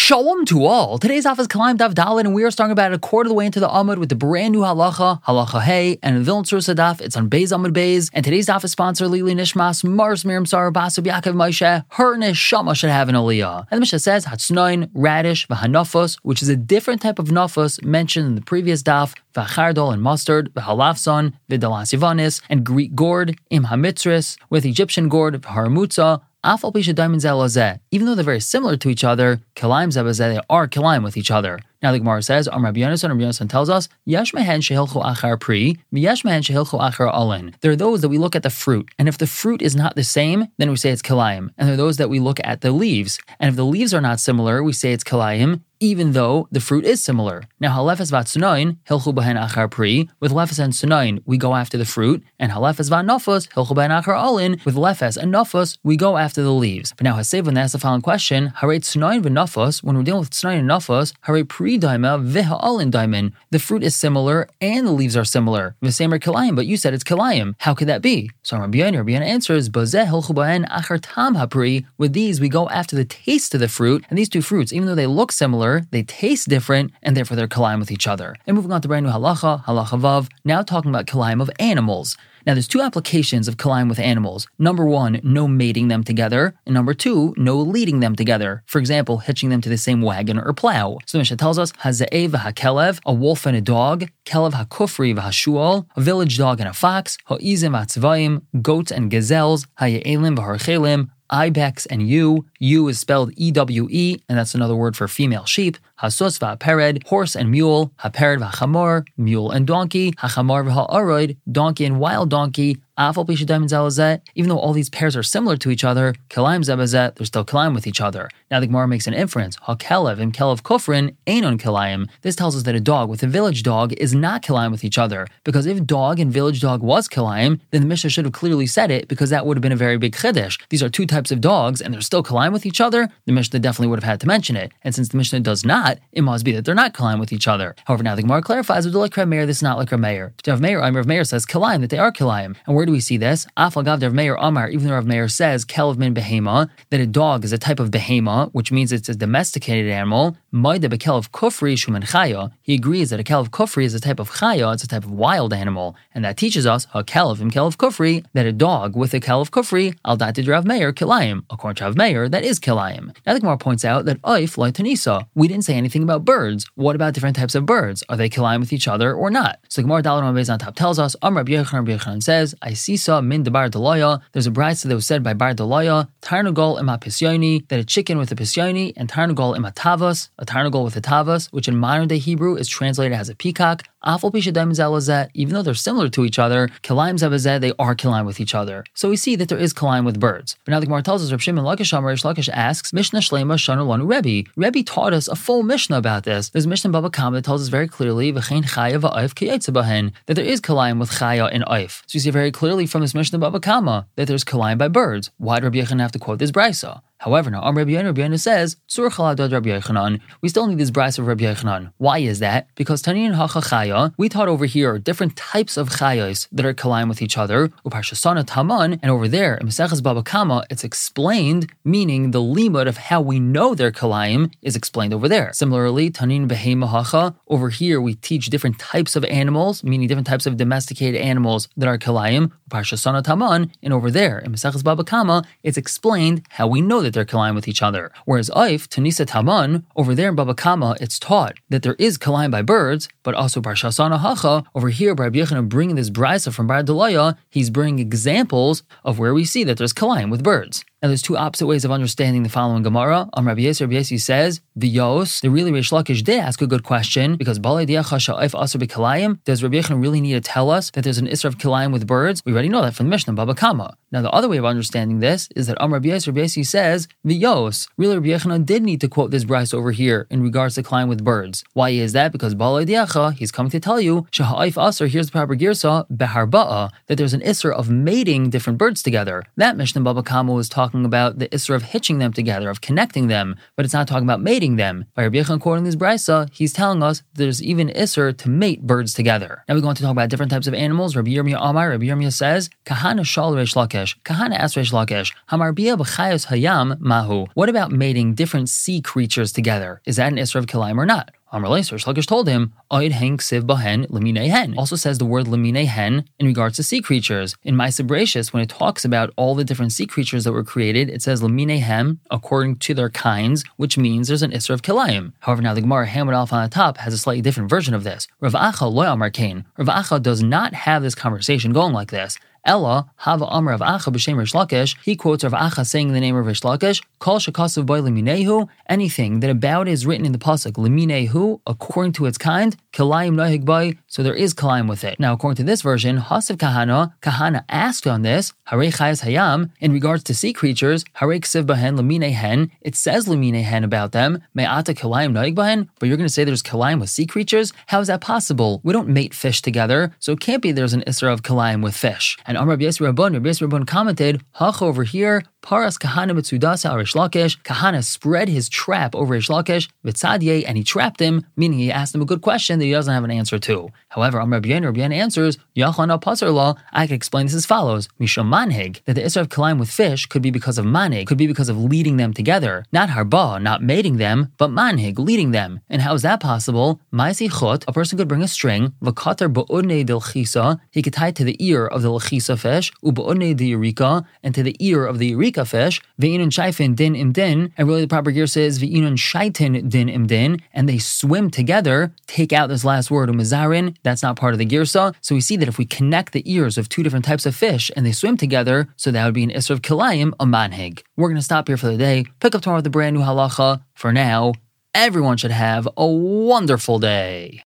Shalom to all. Today's daf is Kalaim Daf Dalet, and we are starting about a quarter of the way into the Amud with the brand new halacha, halacha Hey, and in Vilna Tzur Sadaf, it's on Beis Amud Beis. And today's daf is sponsored Lili Nishmas, Mars Miriam Sarah Basu Yaakov Moshe. Her neshama should have an aliyah. And the Mishnah says Hatznoin, radish, v'hanafos, which is a different type of nafos mentioned in the previous daf. V'chardol and mustard, v'halafson, v'dalas yivanis, and Greek gourd, im hamitzris, with Egyptian gourd, v'haramutza. Even though they're very similar to each other, kilayim zebazeh, they are kilayim with each other. Now the Gemara says, Rabbi Yonasan tells us, Yesh mehen shehilchu achar pri, v'yesh mehen shehilchu achar alin. There are those that we look at the fruit, and if the fruit is not the same, then we say it's kilayim. And there are those that we look at the leaves, and if the leaves are not similar, we say it's kilayim, even though the fruit is similar. Now, halefes vatsunayin, hilchu behen achar pri, with lefes and sunayin, we go after the fruit, and halefes vatnafos, hilchu behen achar alin, with lefes and nafos, we go after the leaves. But now, Hasev, when they ask the following question, harei tsunayin v'nafos, when we're dealing with tsunayin and nafos, harei pri daima v'ha alin daimin. The fruit is similar, and the leaves are similar. V'semer kilayim, but you said it's kilayim. How could that be? So Rabbi Yonah answers, bazeh hilchu behen achar tam hapri. With these, we go after the taste of the fruit, and these two fruits, even though they look similar, they taste different, and therefore they're kilayim with each other. And moving on to brand new halacha, halacha vav, now talking about kilayim of animals. Now there's two applications of kilayim with animals. Number one, no mating them together, and number two, no leading them together. For example, hitching them to the same wagon or plow. So the Mishnah tells us, haze'ev v'hakelev, a wolf and a dog, kelev hakufri v'hashual, a village dog and a fox, ha'izim v'atzvayim, goats and gazelles, haye'elim v'harchelim, ibex and ewe. Ewe is spelled E-W-E, and that's another word for female sheep. Hasos v'hapered, horse and mule. Hapered v'hamor, mule and donkey. Hachamor v'ha'aroid, donkey and wild donkey. Even though all these pairs are similar to each other, kilayim zebazet, they're still kilayim with each other. Now the Gemara makes an inference. Ha'kelev and kelev kufrin einon kilayim. This tells us that a dog with a village dog is not kilayim with each other. Because if dog and village dog was kilayim, then the Mishnah should have clearly said it, because that would have been a very big chiddush. These are two types of dogs, and they're still kilayim with each other. The Mishnah definitely would have had to mention it. And since the Mishnah does not, it must be that they're not kilayim with each other. However, now the Gemara clarifies, with like Rav Meir, this is not like Rav Meir. Rav Meir says kilayim, that they are kilayim. And where do we see this? Afal Rav Meir Amar, even though Rav Meir says kelev min behema, that a dog is a type of behema, which means it's a domesticated animal. Maida bekelev kufri shumen chaya. He agrees that a kelev kufri is a type of chaya, it's a type of wild animal, and that teaches us a kelev and kelev kufri, that a dog with a kelev kufri al dated Rav Meir kilayim. According to Rav Meir, that is kilayim. Now the Gemara points out that oif lo tanisa. We didn't say anything about birds. What about different types of birds? Are they kilayim with each other or not? So Gemara Dalet Amud Beis on top tells us, Rabbi Yochanan says, I sisa min Bar Delaya. There's a brayso that was said by Bar Delaya, Tarnagol ima pisyoni, that a chicken with a pisyoni, and Tarnagol ima tavas, a Tarnagol with a tavas, which in modern day Hebrew is translated as a peacock. Afal pishadayim zelazet, even though they're similar to each other, kilayim zebazet, they are kilayim with each other. So we see that there is kilayim with birds. But now the Gemara tells us, Reb Shimon Lakish Amar Reish Lakish asks, Mishnah Shlema Shanu Lanu Rebbe. Rebbe taught us a full Mishnah about this. There's a Mishnah in Baba Kama that tells us very clearly, V'chein chaya v'ayif kiyetze bahen, that there is kilayim with chaya and ayif. So you see very clearly from this Mishnah Baba Kama that there's kilayim by birds. Why did Rabbi Yochanan have to quote this brayso? However, now Rabbi Yochanan says, Tzur chaladod Rabbi Yochanan. We still need this brayso of Rabbi Yochanan. Why is that? Because Tanin hacha chaya, we taught over here different types of chayos that are kilayim with each other. Uparshasana taman, and over there in Maseches Baba Kama, it's explained, meaning the limud of how we know they're kilayim is explained over there. Similarly, Tanin behema hacha, over here we teach different types of animals, meaning different types of domesticated animals that are kilayim. Uparshasana taman, and over there in Maseches Baba Kama, it's explained how we know that they're kilayim with each other. Whereas Oif, Tanisa Taman, over there in Baba Kama, it's taught that there is kilayim by birds, but also Barshasana Hacha. Over here, Rabbi Yochanan bringing this brayso from Bar Delaya, he's bringing examples of where we see that there's kilayim with birds. Now there's two opposite ways of understanding the following Gemara. Rabbi Yesi says, V'yos, the really Reish Lakish did ask a good question, because Balei Diacha Sha'if Asr B'Kilayim, does Rabbi Yochanan really need to tell us that there's an Isra of Kilayim with birds? We already know that from the Mishnah, Baba Kama. Now the other way of understanding this is that Rabbi Yesi says, V'yos, really Rabbi Yochanan did need to quote this brayso over here in regards to kilayim with birds. Why is that? Because Balei Diacha, he's coming to tell you, Sha'if Asr, here's the proper girsa, Beharba'a, that there's an Isra of mating different birds together. That Mishnah Baba Kama was talking talking about the Isser of hitching them together, of connecting them, but it's not talking about mating them. By Rabbi Yochanan quoting this brisa, he's telling us there's even Isser to mate birds together. Now we go on to talk about different types of animals. Rabbi Yirmiyah Amar, Rabbi Yirmiyah says, Kahana shal Reish Lakish. Kahana asked Reish Lakish, Hamar bia b'chayos hayam mahu. What about mating different sea creatures together? Is that an Isser of Kilayim or not? Amar Reish Lakish told him, Oid heng siv bahen leminei hen. Also says the word leminei hen in regards to sea creatures. In Ma'aseh Bereishis, when it talks about all the different sea creatures that were created, it says leminei hem, according to their kinds, which means there's an Isser of Kilayim. However, now the Gemara Hamad Alf on the top has a slightly different version of this. Rav Acha lo amar kain. Rav Acha does not have this conversation going like this. Ella, Hava Amar of Acha b'shem Reish Lakish, he quotes Rav Acha saying in the name of Reish Lakish, Kol shekasav boy leminehu, anything that about is written in the pasuk leminehu, according to its kind, Kilayim nohig boy, so there is Kilayim with it. Now, according to this version, Hasav Kahana asked on this, Harei chayes hayam, in regards to sea creatures, Harei ksiv bahen leminei hen, it says leminei hen about them, me'ata Kilayim nohig bahen, but you're going to say there's Kilayim with sea creatures? How is that possible? We don't mate fish together, so it can't be there's an Isser of Kilayim with fish. And Amar Rabbi Yisrael Rabban commented, Hach over here, Paras Kahana Mitzudasa Reish Lakish, Kahana spread his trap over Reish Lakish, Vitzadye, and he trapped him, meaning he asked him a good question that he doesn't have an answer to. However, Amar Rabbi Yehuda answers, Yachan al Pasar law, I can explain this as follows, Misham Manhig, that the Isser of Kilayim with fish could be because of Manhig, could be because of leading them together, not Harba, not mating them, but Manhig, leading them. And how is that possible? Ma'asi Chut, a person could bring a string, V'katar ba'udnei del Chisa, he could tie it to the ear of the Lechisa fish, U'ba'udnei de Eureka, and to the ear of the Eureka fish, Ve'inun shaifin din im din, and really the proper gear says Ve'inun shaitin din im din, and they swim together. Take out this last word, umazarin, that's not part of the girsa. So we see that if we connect the ears of two different types of fish and they swim together, so that would be an Isser of Kilayim, a manhig. We're going to stop here for the day, pick up tomorrow with a brand new halacha. For now, everyone should have a wonderful day.